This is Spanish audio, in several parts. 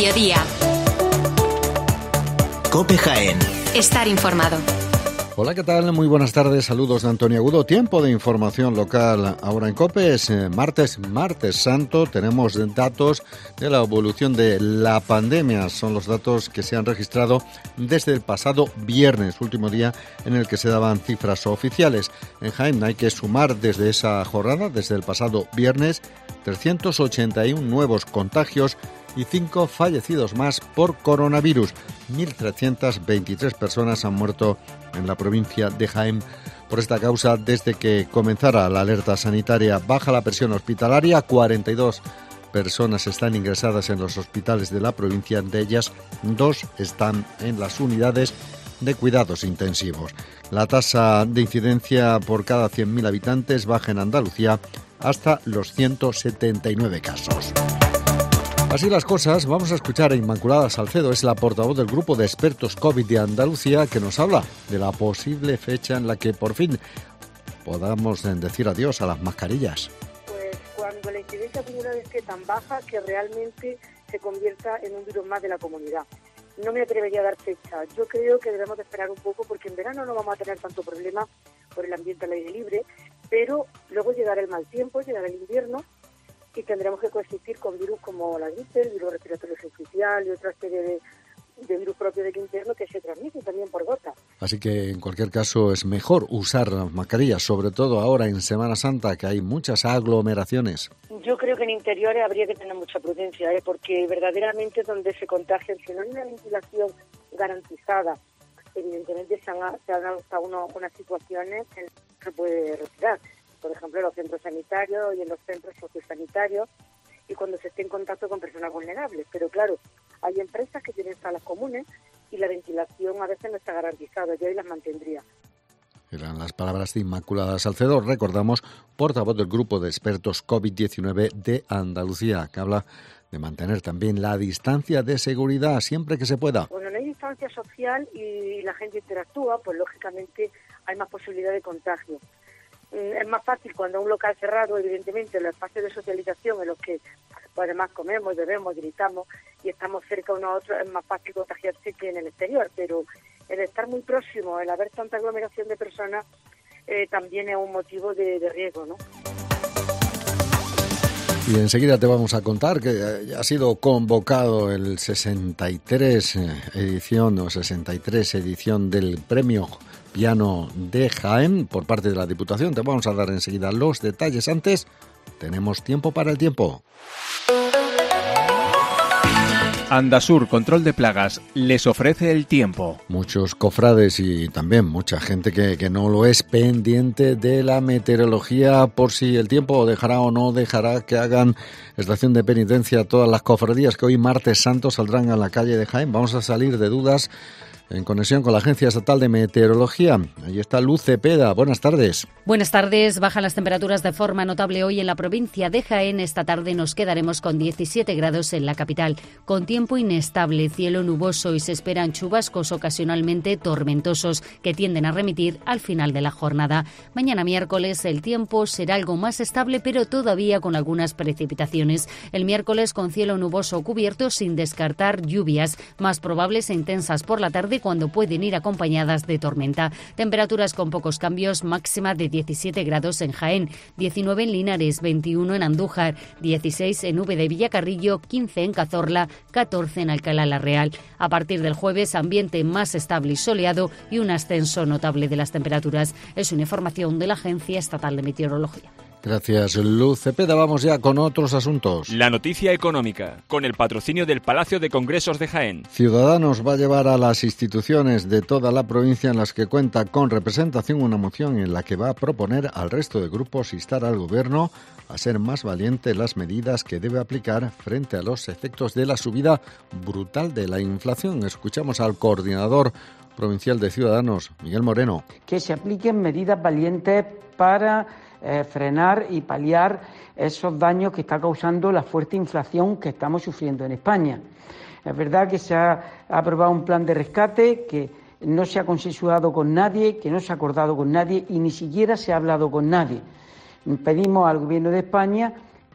mediodía. COPE Jaén. Estar informado. Hola, ¿qué tal? Muy buenas tardes, saludos de Antonio Agudo. Tiempo de información local ahora en COPE. Es martes santo. Tenemos datos de la evolución de la pandemia. Son los datos que se han registrado desde el pasado viernes, último día en el que se daban cifras oficiales. En Jaén hay que sumar desde esa jornada, desde el pasado viernes, 381 nuevos contagios y 5 fallecidos más por coronavirus. 1.323 personas han muerto en la provincia de Jaén por esta causa desde que comenzara la alerta sanitaria. Baja la presión hospitalaria, 42 personas están ingresadas en los hospitales de la provincia, de ellas 2 están en las unidades de cuidados intensivos. La tasa de incidencia por cada 100.000 habitantes baja en Andalucía hasta los 179 casos. Así las cosas, vamos a escuchar a Inmaculada Salcedo, es la portavoz del grupo de expertos COVID de Andalucía, que nos habla de la posible fecha en la que por fin podamos decir adiós a las mascarillas. Pues cuando la incidencia acumulada esté tan baja que realmente se convierta en un virus más de la comunidad. No me atrevería a dar fecha. Yo creo que debemos de esperar un poco porque en verano no vamos a tener tanto problema por el ambiente al aire libre, pero luego llegará el mal tiempo, llegará el invierno y tendremos que coexistir con virus como la gripe, el virus respiratorio syncytial y otra serie de virus propios del invierno que se transmiten también por gota. Así que en cualquier caso es mejor usar las mascarillas, sobre todo ahora en Semana Santa, que hay muchas aglomeraciones. Yo creo que en interiores habría que tener mucha prudencia, porque verdaderamente donde se contagian, si no hay una ventilación garantizada, evidentemente se han adoptado unas situaciones que no se puede retirar. Por ejemplo, en los centros sanitarios y en los centros sociosanitarios, y cuando se esté en contacto con personas vulnerables. Pero claro, hay empresas que tienen salas comunes y la ventilación a veces no está garantizada, yo ahí las mantendría. Eran las palabras de Inmaculada Salcedo, recordamos, portavoz del grupo de expertos COVID-19 de Andalucía, que habla de mantener también la distancia de seguridad siempre que se pueda. Cuando no hay distancia social y la gente interactúa, pues lógicamente hay más posibilidad de contagio. Es más fácil cuando un local cerrado, evidentemente, los espacios de socialización en los que pues, además comemos, bebemos, gritamos y estamos cerca unos a otros, es más fácil contagiarse que en el exterior, pero el estar muy próximo, el haber tanta aglomeración de personas, también es un motivo de riesgo, ¿no? Y enseguida te vamos a contar que ha sido convocado el 63 edición del Premio Piano de Jaén por parte de la Diputación. Te vamos a dar enseguida los detalles. Antes, tenemos tiempo para el tiempo. Andasur Control de Plagas les ofrece el tiempo. Muchos cofrades y también mucha gente que no lo es pendiente de la meteorología por si el tiempo dejará o no dejará que hagan estación de penitencia todas las cofradías que hoy martes santo saldrán a la calle de Jaén. Vamos a salir de dudas en conexión con la Agencia Estatal de Meteorología. Ahí está Luz Cepeda. Buenas tardes. Buenas tardes. Bajan las temperaturas de forma notable hoy en la provincia de Jaén. Esta tarde nos quedaremos con 17 grados en la capital, con tiempo inestable, cielo nuboso y se esperan chubascos ocasionalmente tormentosos que tienden a remitir al final de la jornada. Mañana miércoles el tiempo será algo más estable, pero todavía con algunas precipitaciones. El miércoles con cielo nuboso cubierto sin descartar lluvias, más probables e intensas por la tarde cuando pueden ir acompañadas de tormenta. Temperaturas con pocos cambios, máxima de 17 grados en Jaén, 19 en Linares, 21 en Andújar, 16 en Úbeda y Villacarrillo, 15 en Cazorla, 14 en Alcalá la Real. A partir del jueves, ambiente más estable y soleado y un ascenso notable de las temperaturas. Es una información de la Agencia Estatal de Meteorología. Gracias, Luz Cepeda. Vamos ya con otros asuntos. La noticia económica, con el patrocinio del Palacio de Congresos de Jaén. Ciudadanos va a llevar a las instituciones de toda la provincia en las que cuenta con representación una moción en la que va a proponer al resto de grupos instar al Gobierno a ser más valiente en las medidas que debe aplicar frente a los efectos de la subida brutal de la inflación. Escuchamos al coordinador provincial de Ciudadanos, Miguel Moreno. Que se apliquen medidas valientes para frenar y paliar esos daños que está causando la fuerte inflación que estamos sufriendo en España. Es verdad que se ha aprobado un plan de rescate que no se ha consensuado con nadie, que no se ha acordado con nadie y ni siquiera se ha hablado con nadie. Pedimos al Gobierno de España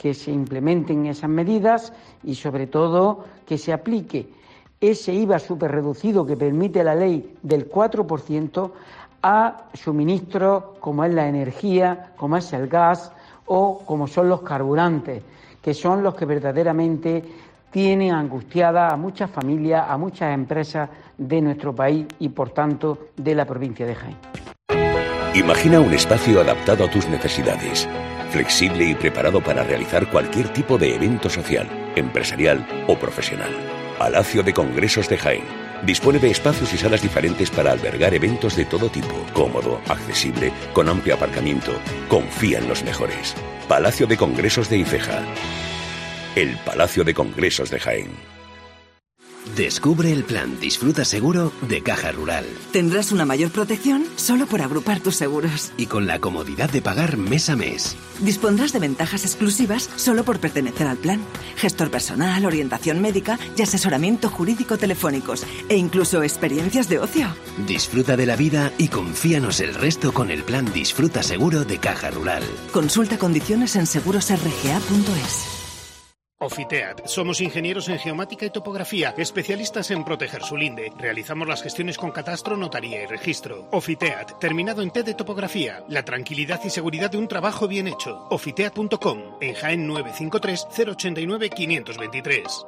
que se implementen esas medidas y, sobre todo, que se aplique ese IVA superreducido que permite la ley del 4% a suministros como es la energía, como es el gas o como son los carburantes, que son los que verdaderamente tienen angustiada a muchas familias, a muchas empresas de nuestro país y, por tanto, de la provincia de Jaén. Imagina un espacio adaptado a tus necesidades, flexible y preparado para realizar cualquier tipo de evento social, empresarial o profesional. Palacio de Congresos de Jaén dispone de espacios y salas diferentes para albergar eventos de todo tipo, cómodo, accesible, con amplio aparcamiento. Confía en los mejores. Palacio de Congresos de Ifeja. El Palacio de Congresos de Jaén. Descubre el plan Disfruta Seguro de Caja Rural. Tendrás una mayor protección solo por agrupar tus seguros. Y con la comodidad de pagar mes a mes. Dispondrás de ventajas exclusivas solo por pertenecer al plan. Gestor personal, orientación médica y asesoramiento jurídico telefónicos. E incluso experiencias de ocio. Disfruta de la vida y confíanos el resto con el plan Disfruta Seguro de Caja Rural. Consulta condiciones en segurosrga.es. Ofiteat. Somos ingenieros en geomática y topografía, especialistas en proteger su linde. Realizamos las gestiones con catastro, notaría y registro. Ofiteat, terminado en T de topografía. La tranquilidad y seguridad de un trabajo bien hecho. Ofiteat.com, en Jaén 953 089 523.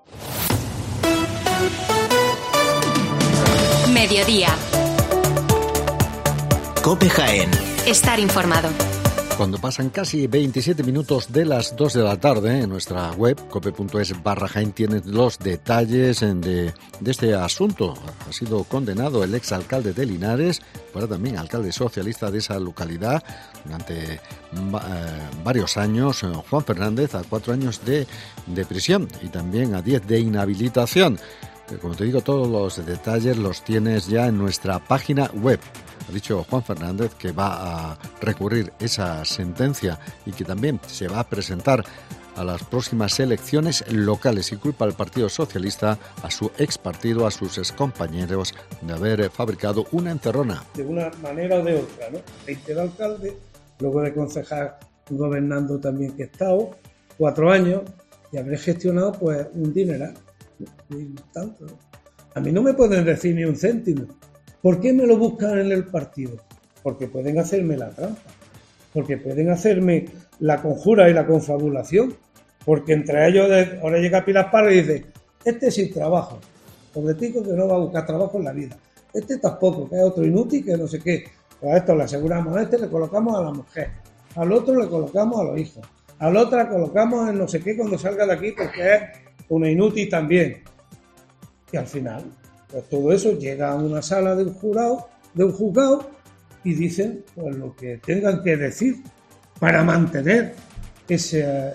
Mediodía. COPE Jaén. Estar informado. Cuando pasan casi 27 minutos de las 2 de la tarde, en nuestra web, cope.es/Jaén, tienen los detalles de este asunto. Ha sido condenado el exalcalde de Linares, pero también alcalde socialista de esa localidad, durante varios años, Juan Fernández, a 4 años de prisión y también a 10 de inhabilitación. Como te digo, todos los detalles los tienes ya en nuestra página web. Ha dicho Juan Fernández que va a recurrir esa sentencia y que también se va a presentar a las próximas elecciones locales y culpa al Partido Socialista, a su expartido, a sus excompañeros de haber fabricado una encerrona. De una manera o de otra, ¿no? 20 de alcalde, luego de concejal gobernando también que he estado, 4 años, y habré gestionado pues un dineral. Tanto, ¿no? A mí no me pueden decir ni un céntimo. ¿Por qué me lo buscan en el partido? Porque pueden hacerme la trampa, porque pueden hacerme la conjura y la confabulación, porque entre ellos ahora llega Pilar Parra y dice: este sin trabajo, pobretico que no va a buscar trabajo en la vida, este tampoco, que es otro inútil, que no sé qué. Pues a esto le aseguramos, a este le colocamos a la mujer, al otro le colocamos a los hijos, al otro le colocamos en no sé qué cuando salga de aquí porque es una inútil también. Y al final, pues todo eso llega a una sala de un juzgado y dicen pues lo que tengan que decir para mantener esa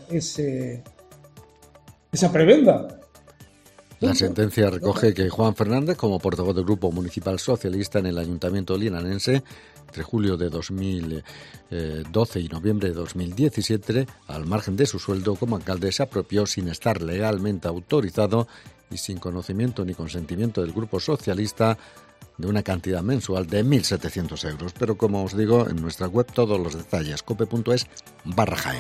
prebenda. La sentencia recoge que Juan Fernández, como portavoz del Grupo Municipal Socialista en el Ayuntamiento linarense, entre julio de 2012 y noviembre de 2017, al margen de su sueldo como alcalde, se apropió sin estar legalmente autorizado y sin conocimiento ni consentimiento del Grupo Socialista de una cantidad mensual de 1.700 euros. Pero como os digo, en nuestra web todos los detalles, cope.es/Jaén.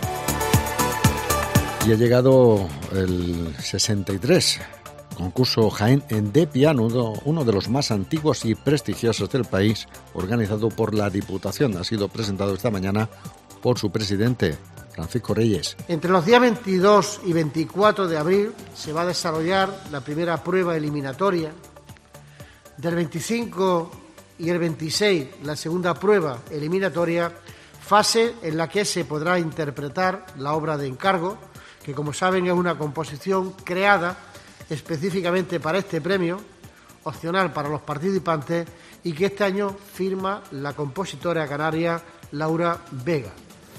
Y ha llegado el 63 concurso Jaén de piano, uno de los más antiguos y prestigiosos del país, organizado por la Diputación. Ha sido presentado esta mañana por su presidente, Francisco Reyes. Entre los días 22 y 24 de abril se va a desarrollar la primera prueba eliminatoria. Del 25 y el 26 la segunda prueba eliminatoria, fase en la que se podrá interpretar la obra de encargo, que como saben es una composición creada específicamente para este premio, opcional para los participantes, y que este año firma la compositora canaria Laura Vega.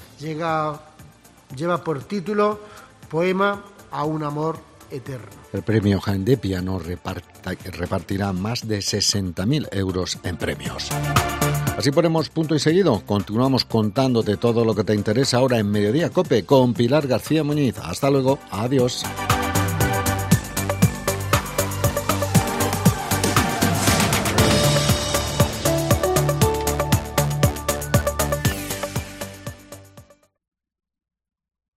Lleva por título Poema a un amor eterno. El premio Jaén de piano repartirá más de 60.000 euros en premios. Así ponemos punto y seguido. Continuamos contándote todo lo que te interesa ahora en Mediodía COPE con Pilar García Muñiz. Hasta luego. Adiós.